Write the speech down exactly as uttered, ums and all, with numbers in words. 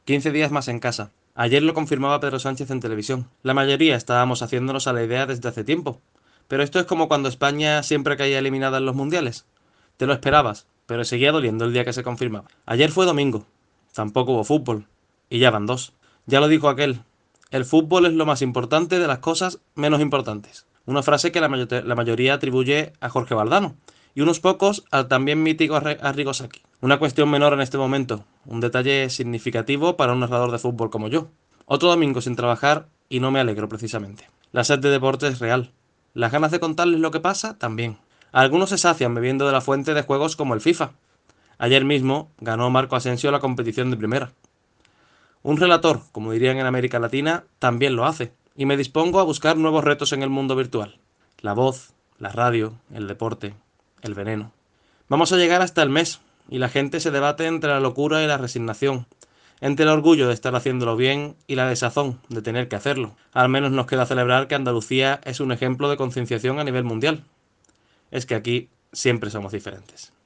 quince días más en casa. Ayer lo confirmaba Pedro Sánchez en televisión. La mayoría estábamos haciéndonos a la idea desde hace tiempo. Pero esto es como cuando España siempre caía eliminada en los mundiales. Te lo esperabas, pero seguía doliendo el día que se confirmaba. Ayer fue domingo. Tampoco hubo fútbol. Y ya van dos. Ya lo dijo aquel. El fútbol es lo más importante de las cosas menos importantes. Una frase que la, mayo la mayoría atribuye a Jorge Valdano. Y unos pocos al también mítico Arrigo Sacchi. Una cuestión menor en este momento. Un detalle significativo para un narrador de fútbol como yo. Otro domingo sin trabajar y no me alegro precisamente. La sed de deporte es real. Las ganas de contarles lo que pasa, también. Algunos se sacian bebiendo de la fuente de juegos como el FIFA. Ayer mismo ganó Marco Asensio la competición de primera. Un relator, como dirían en América Latina, también lo hace, y me dispongo a buscar nuevos retos en el mundo virtual. La voz, la radio, el deporte, el veneno. Vamos a llegar hasta el mes, y la gente se debate entre la locura y la resignación, entre el orgullo de estar haciéndolo bien y la desazón de tener que hacerlo. Al menos nos queda celebrar que Andalucía es un ejemplo de concienciación a nivel mundial. Es que aquí siempre somos diferentes.